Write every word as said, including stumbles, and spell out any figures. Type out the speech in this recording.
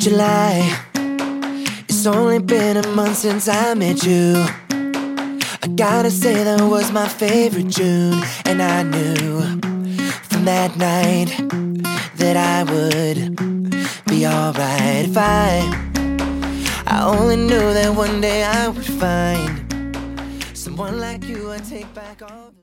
July. It's only been a month since I met you. I gotta say that was my favorite June, and I knew from that night that I would be alright if I I only knew that one day I would find someone like you. I'd take back all the